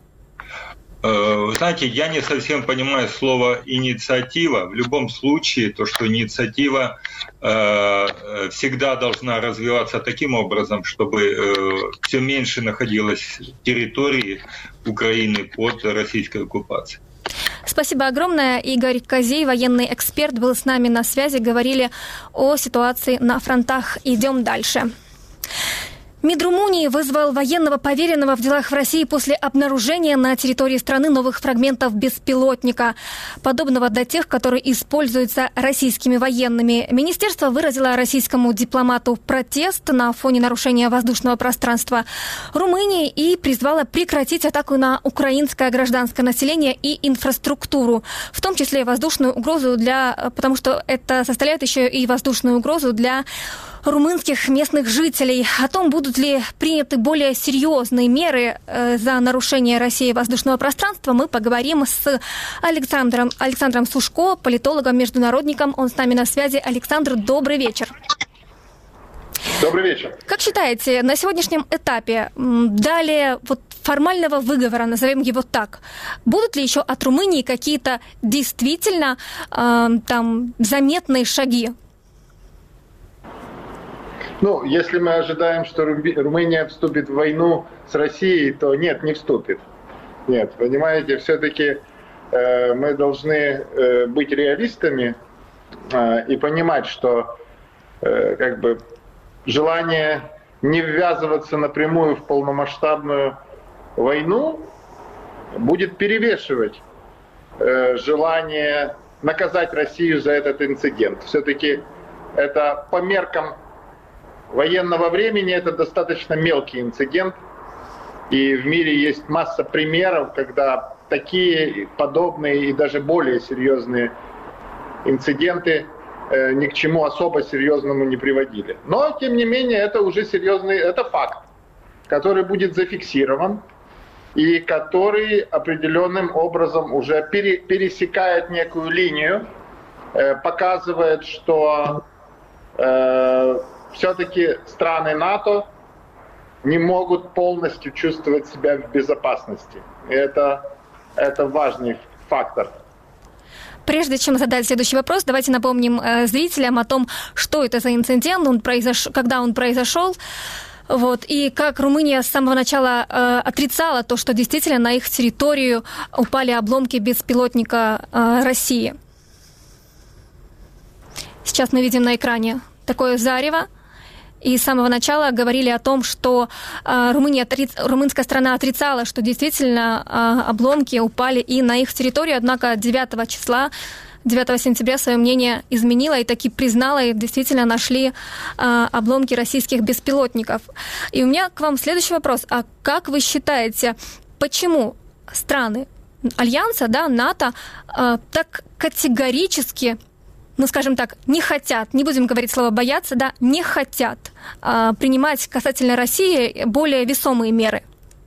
Знаете, я не совсем понимаю слово «инициатива». В любом случае, то, что инициатива всегда должна развиваться таким образом, чтобы все меньше находилось территории Украины под российской оккупацией. Спасибо огромное. Игорь Козей, военный эксперт, был с нами на связи. Говорили о ситуации на фронтах. Идем дальше. МИД Румынии вызвал военного поверенного в делах в России после обнаружения на территории страны новых фрагментов беспилотника, подобного для тех, которые используются российскими военными. Министерство выразило российскому дипломату протест на фоне нарушения воздушного пространства Румынии и призвало прекратить атаку на украинское гражданское население и инфраструктуру, в том числе воздушную угрозу потому что это составляет еще и воздушную угрозу для румынских местных жителей. О том, будут ли приняты более серьезные меры за нарушение России воздушного пространства, мы поговорим с Александром Сушко, политологом, международником. Он с нами на связи. Александр, добрый вечер. Добрый вечер. Как считаете, на сегодняшнем этапе далее формального выговора, назовем его так, будут ли еще от Румынии какие-то действительно заметные шаги? Если мы ожидаем, что Румыния вступит в войну с Россией, то нет, не вступит. Нет, понимаете, все-таки мы должны быть реалистами и понимать, что желание не ввязываться напрямую в полномасштабную войну будет перевешивать желание наказать Россию за этот инцидент. Все-таки это по меркам военного времени это достаточно мелкий инцидент. И в мире есть масса примеров, когда такие подобные и даже более серьезные инциденты ни к чему особо серьезному не приводили. Но, тем не менее, это уже серьезный, это факт, который будет зафиксирован и который определенным образом уже пересекает некую линию, показывает, что все-таки страны НАТО не могут полностью чувствовать себя в безопасности. И это важный фактор. Прежде чем задать следующий вопрос, давайте напомним зрителям о том, что это за инцидент, когда он произошел, и как Румыния с самого начала отрицала то, что действительно на их территорию упали обломки беспилотника России. Сейчас мы видим на экране такое зарево. И с самого начала говорили о том, что румынская страна отрицала, что действительно обломки упали и на их территорию, однако 9 сентября свое мнение изменила и таки признала, и действительно нашли обломки российских беспилотников. И у меня к вам следующий вопрос. А как вы считаете, почему страны Альянса, НАТО, так категорически, скажем так, не хотят, не будем говорить слово «бояться», не хотят принимать касательно России более весомые меры?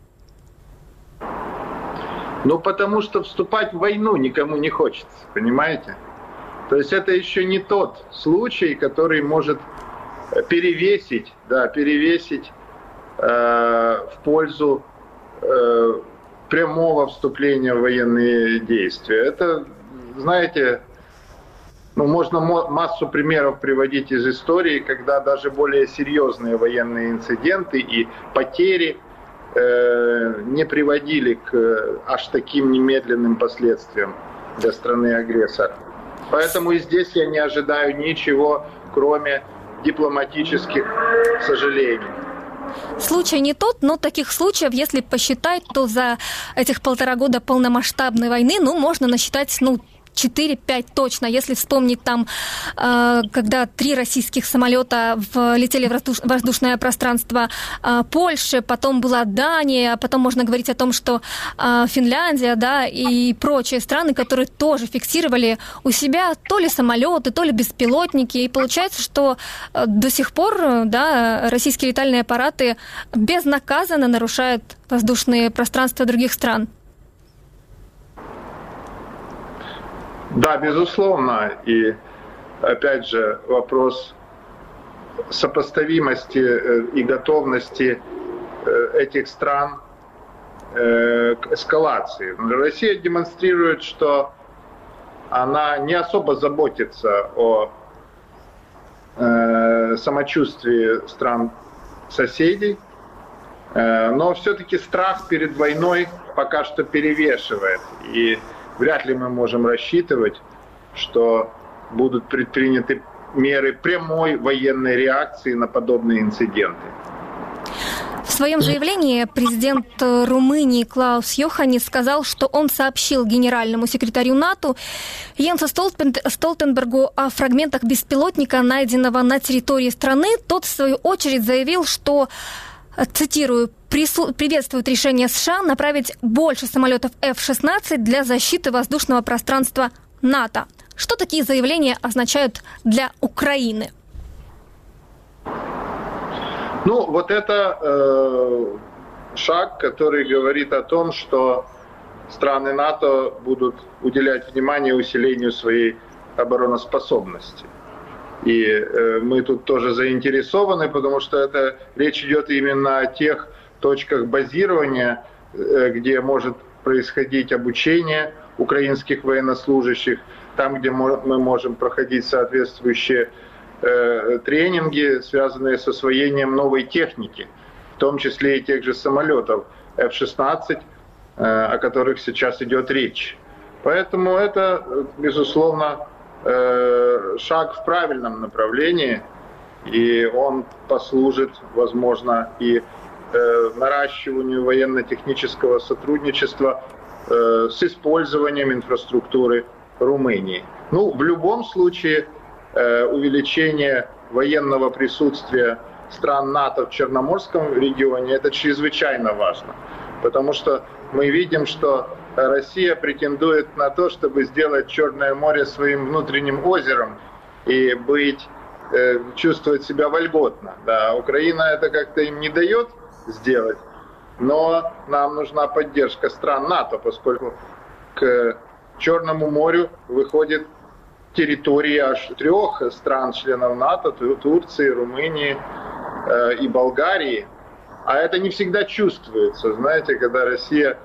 Потому что вступать в войну никому не хочется, понимаете? То есть это еще не тот случай, который может перевесить в пользу прямого вступления в военные действия. Это, знаете, можно массу примеров приводить из истории, когда даже более серьезные военные инциденты и потери не приводили к аж таким немедленным последствиям для страны-агрессора. Поэтому и здесь я не ожидаю ничего, кроме дипломатических сожалений. Случай не тот, но таких случаев, если посчитать, то за этих 1,5 года полномасштабной войны, можно насчитать, 4-5 точно. Если вспомнить когда 3 российских самолета летели в воздушное пространство Польши, потом была Дания, потом можно говорить о том, что Финляндия, и прочие страны, которые тоже фиксировали у себя то ли самолеты, то ли беспилотники. И получается, что до сих пор, российские летальные аппараты безнаказанно нарушают воздушные пространства других стран. Да, безусловно. И опять же вопрос сопоставимости и готовности этих стран к эскалации. Россия демонстрирует, что она не особо заботится о самочувствии стран-соседей, но все-таки страх перед войной пока что перевешивает. И вряд ли мы можем рассчитывать, что будут предприняты меры прямой военной реакции на подобные инциденты. В своем заявлении президент Румынии Клаус Йоханнис сказал, что он сообщил генеральному секретарю НАТО Йенсу Столтенбергу о фрагментах беспилотника, найденного на территории страны. Тот, в свою очередь, заявил, что, цитирую, приветствует решение США направить больше самолетов F-16 для защиты воздушного пространства НАТО. Что такие заявления означают для Украины? Это шаг, который говорит о том, что страны НАТО будут уделять внимание усилению своей обороноспособности. И мы тут тоже заинтересованы, потому что речь идет именно о тех точках базирования, где может происходить обучение украинских военнослужащих, там, где мы можем проходить соответствующие тренинги, связанные с освоением новой техники, в том числе и тех же самолетов F-16, о которых сейчас идет речь. Поэтому это, безусловно, шаг в правильном направлении, и он послужит, возможно, и наращиванию военно-технического сотрудничества с использованием инфраструктуры Румынии. Ну, в любом случае, увеличение военного присутствия стран НАТО в Черноморском регионе – это чрезвычайно важно, потому что мы видим, что Россия претендует на то, чтобы сделать Черное море своим внутренним озером и чувствовать себя вольготно. Да, Украина это как-то им не дает сделать, но нам нужна поддержка стран НАТО, поскольку к Черному морю выходит территории аж 3 стран-членов НАТО, Турции, Румынии и Болгарии. А это не всегда чувствуется, знаете, когда Россия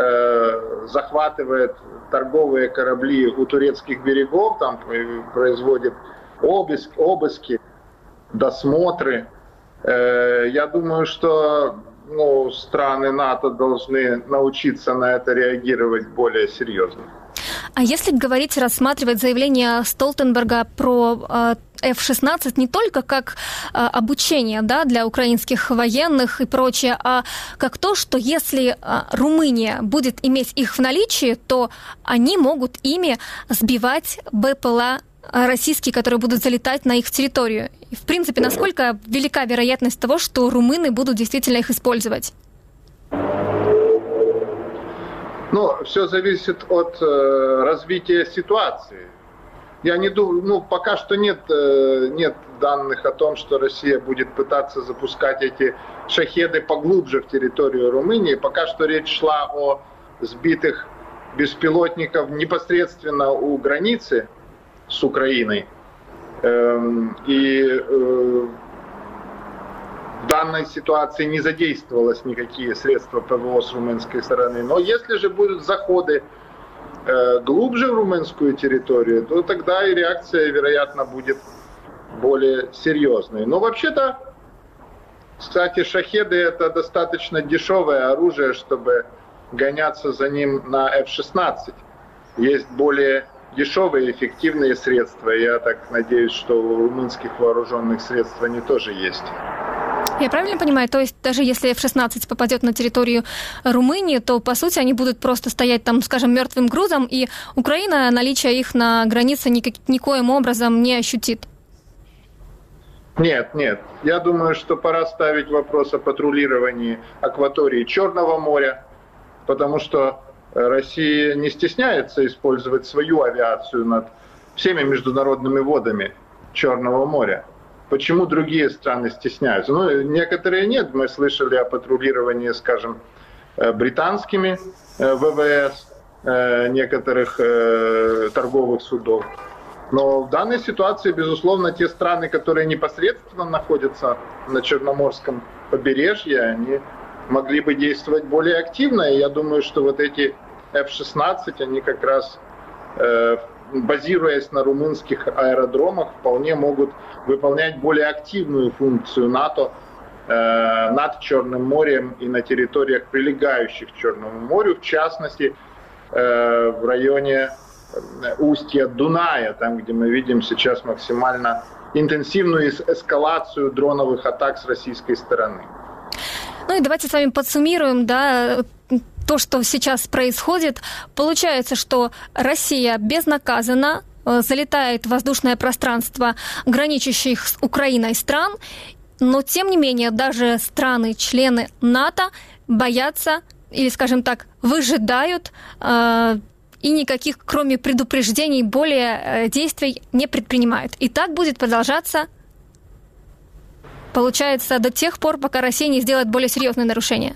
захватывает торговые корабли у турецких берегов, там производит обыски, досмотры. Я думаю, что страны НАТО должны научиться на это реагировать более серьезно. А если говорить, рассматривать заявление Столтенберга про F-16 не только как обучение, да, для украинских военных и прочее, а как то, что если Румыния будет иметь их в наличии, то они могут ими сбивать БПЛА российские, которые будут залетать на их территорию. И, в принципе, насколько велика вероятность того, что румыны будут действительно их использовать? Все зависит от развития ситуации. Я не думаю, пока что нет данных о том, что Россия будет пытаться запускать эти шахеды поглубже в территорию Румынии. Пока что речь шла о сбитых беспилотников непосредственно у границы с Украиной. И в данной ситуации не задействовалось никакие средства ПВО с румынской стороны. Но если же будут заходы глубже в румынскую территорию, то тогда и реакция, вероятно, будет более серьезной. Но вообще-то, кстати, шахеды — это достаточно дешевое оружие, чтобы гоняться за ним на F-16. Есть более дешевые эффективные средства. Я так надеюсь, что у румынских вооруженных средств они тоже есть. Я правильно понимаю, то есть даже если F-16 попадет на территорию Румынии, то, по сути, они будут просто стоять там, скажем, мертвым грузом, и Украина наличие их на границе никоим образом не ощутит? Нет. Я думаю, что пора ставить вопрос о патрулировании акватории Черного моря, потому что Россия не стесняется использовать свою авиацию над всеми международными водами Черного моря. Почему другие страны стесняются? Некоторые нет. Мы слышали о патрулировании, скажем, британскими ВВС некоторых торговых судов. Но в данной ситуации, безусловно, те страны, которые непосредственно находятся на Черноморском побережье, они могли бы действовать более активно. И я думаю, что вот эти F-16, они как раз, базируясь на румынских аэродромах, вполне могут выполнять более активную функцию НАТО над Черным морем и на территориях, прилегающих к Черному морю, в частности, в районе устья Дуная, там, где мы видим сейчас максимально интенсивную эскалацию дроновых атак с российской стороны. И давайте с вами подсуммируем, да, то, что сейчас происходит. Получается, что Россия безнаказанно залетает в воздушное пространство граничащих с Украиной стран, но, тем не менее, даже страны-члены НАТО боятся, или, скажем так, выжидают, и никаких, кроме предупреждений, более действий не предпринимают. И так будет продолжаться, получается, до тех пор, пока Россия не сделает более серьезные нарушения.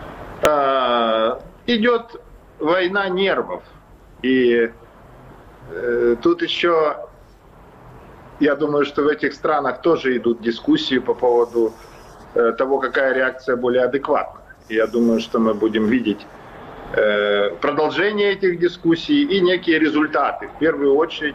Идет война нервов. И Тут еще, я думаю, что в этих странах тоже идут дискуссии по поводу того, какая реакция более адекватна. Я думаю, что мы будем видеть продолжение этих дискуссий и некие результаты. В первую очередь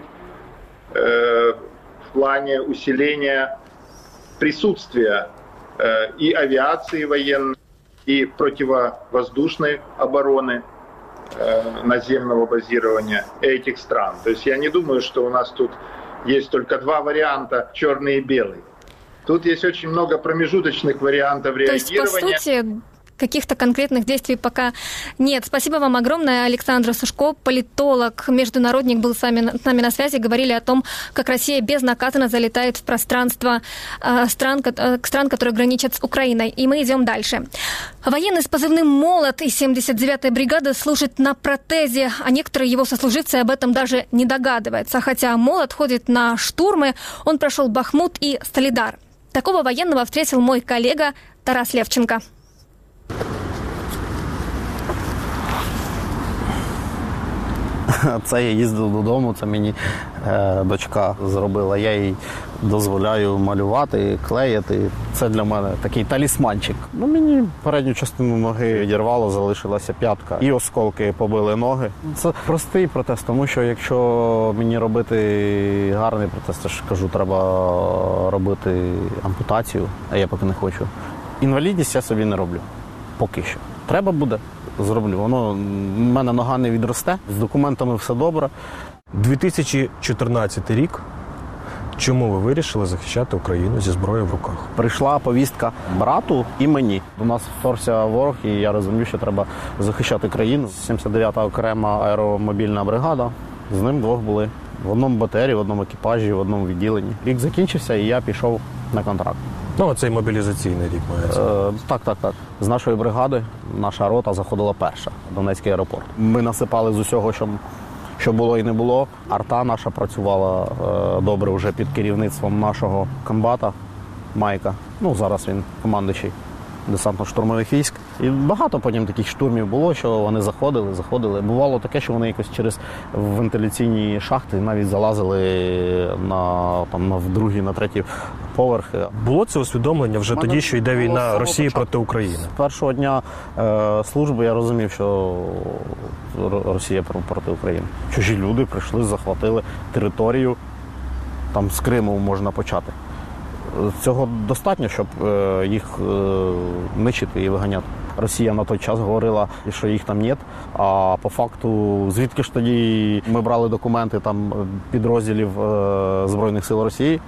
в плане усиления присутствия и авиации военной, и противовоздушной обороны, наземного базирования этих стран. То есть я не думаю, что у нас тут есть только два варианта, черный и белый. Тут есть очень много промежуточных вариантов реагирования. То есть, по сути, каких-то конкретных действий пока нет. Спасибо вам огромное, Александр Сушко, политолог, международник, был с нами на связи. Говорили о том, как Россия безнаказанно залетает в пространство стран, которые граничат с Украиной. И мы идем дальше. Военный с позывным «Молот» из 79-й бригады служит на протезе, а некоторые его сослуживцы об этом даже не догадываются. Хотя «Молот» ходит на штурмы, он прошел Бахмут и Солидар. Такого военного встретил мой коллега Тарас Левченко. Це я їздив додому, це мені дочка зробила. Я їй дозволяю малювати, клеїти. Це для мене такий талісманчик. Мені передню частину ноги відірвало, залишилася п'ятка. І осколки побили ноги. Це простий протез, тому що якщо мені робити гарний протез, то ж кажу, треба робити ампутацію, а я поки не хочу. Інвалідність я собі не роблю. Поки що. Треба буде, зроблю. Воно, в мене нога не відросте, з документами все добре. 2014 рік. Чому ви вирішили захищати Україну зі зброєю в руках? Прийшла повістка брату і мені. До нас вторгся ворог, і я розумів, що треба захищати країну. 79-та окрема аеромобільна бригада. З ним двох були. В одному БТРі, в одному екіпажі, в одному відділенні. Рік закінчився, і я пішов на контракт. Цей мобілізаційний рік мається. Так. З нашої бригади наша рота заходила перша, Донецький аеропорт. Ми насипали з усього, що було і не було. Арта наша працювала добре вже під керівництвом нашого комбата Майка. Зараз він командуючий десантно-штурмових військ. І багато потім таких штурмів було, що вони заходили. Бувало таке, що вони якось через вентиляційні шахти навіть залазили на другий, на третій поверхи. Було це усвідомлення вже тоді, що йде війна Росії проти України? З першого дня служби я розумів, що Росія проти України. Чужі люди прийшли, захватили територію, там з Криму можна почати. Цього достатньо, щоб їх нищити і виганяти. Росія на той час говорила, що їх там нет, а по факту, звідки ж тоді ми брали документи там підрозділів Збройних сил Росії,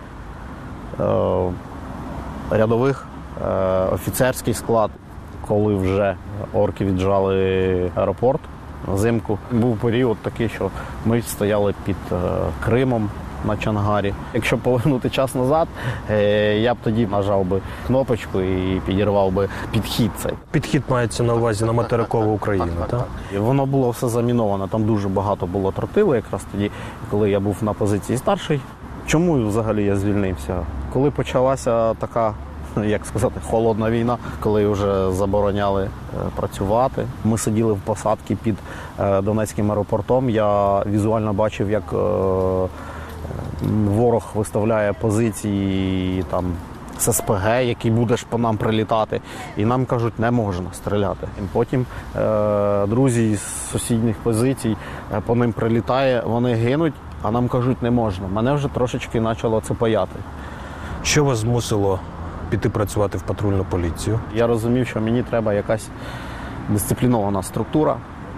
рядових, офіцерський склад, коли вже орки віджали аеропорт взимку. Був період такий, що ми стояли під Кримом, на Чангарі. Якщо повернути час назад, я б тоді нажав би кнопочку і підірвав би підхід цей. Підхід мається на увазі на материкову Україну, так? Воно було все заміновано, там дуже багато було тротилу якраз тоді, коли я був на позиції старший. Чому взагалі я звільнився? Коли почалася така, як сказати, холодна війна, коли вже забороняли працювати. Ми сиділи в посадці під Донецьким аеропортом, я візуально бачив, як ворог виставляє позиції там з СПГ, який буде по нам прилітати. І нам кажуть, не можна стріляти. І потім друзі з сусідніх позицій по ним прилітає, вони гинуть, а нам кажуть, не можна. Мене вже трошечки почало це паяти. Що вас змусило піти працювати в патрульну поліцію? Я розумів, що мені треба якась дисциплінована структура.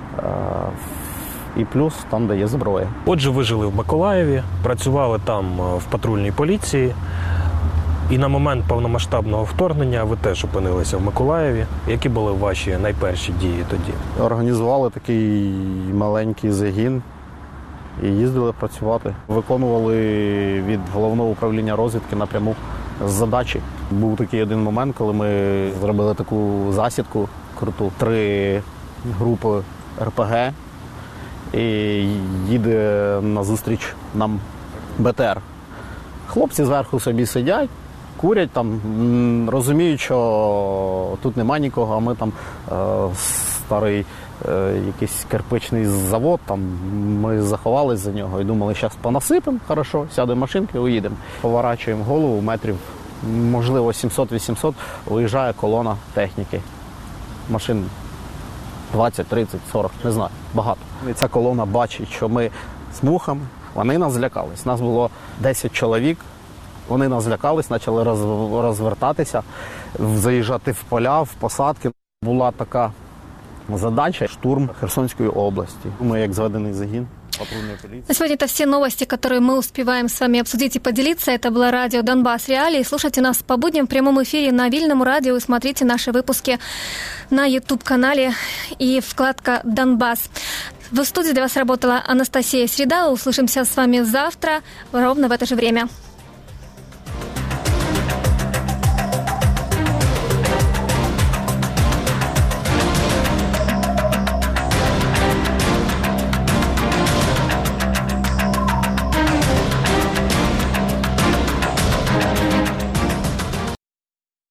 І плюс там, де є зброя. Отже, ви жили в Миколаєві, працювали там в патрульній поліції. І на момент повномасштабного вторгнення ви теж опинилися в Миколаєві. Які були ваші найперші дії тоді? Організували такий маленький загін і їздили працювати. Виконували від головного управління розвідки напряму задачі. Був такий один момент, коли ми зробили таку засідку круту. 3 групи РПГ. І їде назустріч нам БТР. Хлопці зверху собі сидять, курять, там, розуміють, що тут нема нікого, а ми там старий якийсь кирпичний завод, там ми заховались за нього і думали, зараз понасипемо, хорошо, сядемо в машинки і уїдемо. Поворачуємо голову, метрів, можливо, 700-800, виїжджає колона техніки. Машин 20, 30, 40, не знаю, багато. І ця колона бачить, що ми з мухами, вони нас злякались. Нас було 10 чоловік, вони нас злякались, почали розвертатися, заїжджати в поля, в посадки. Була така задача – штурм Херсонской области. Мы, как зведенный загин патрульной полиции. На сегодня это все новости, которые мы успеваем с вами обсудить и поделиться. Это было радио «Донбасс Реалии». Слушайте нас по будням в прямом эфире на Вильном радио и смотрите наши выпуски на YouTube-канале и вкладка «Донбасс». В студии для вас работала Анастасия Среда. Услышимся с вами завтра ровно в это же время.